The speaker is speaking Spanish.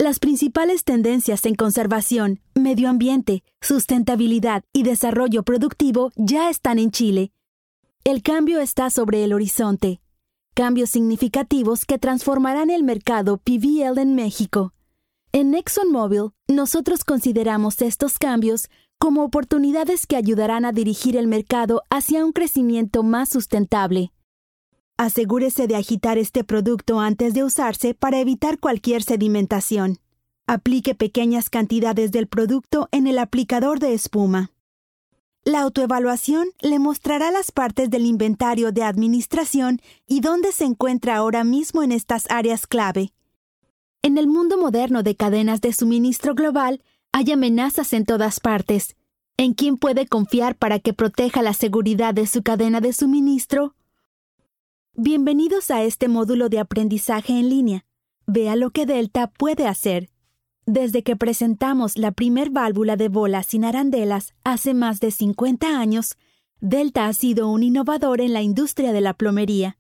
Las principales tendencias en conservación, medio ambiente, sustentabilidad y desarrollo productivo ya están en Chile. El cambio está sobre el horizonte. Cambios significativos que transformarán el mercado PVL en México. En ExxonMobil, nosotros consideramos estos cambios como oportunidades que ayudarán a dirigir el mercado hacia un crecimiento más sustentable. Asegúrese de agitar este producto antes de usarse para evitar cualquier sedimentación. Aplique pequeñas cantidades del producto en el aplicador de espuma. La autoevaluación le mostrará las partes del inventario de administración y dónde se encuentra ahora mismo en estas áreas clave. En el mundo moderno de cadenas de suministro global, hay amenazas en todas partes. ¿En quién puede confiar para que proteja la seguridad de su cadena de suministro? Bienvenidos a este módulo de aprendizaje en línea. Vea lo que Delta puede hacer. Desde que presentamos la primer válvula de bola sin arandelas hace más de 50 años, Delta ha sido un innovador en la industria de la plomería.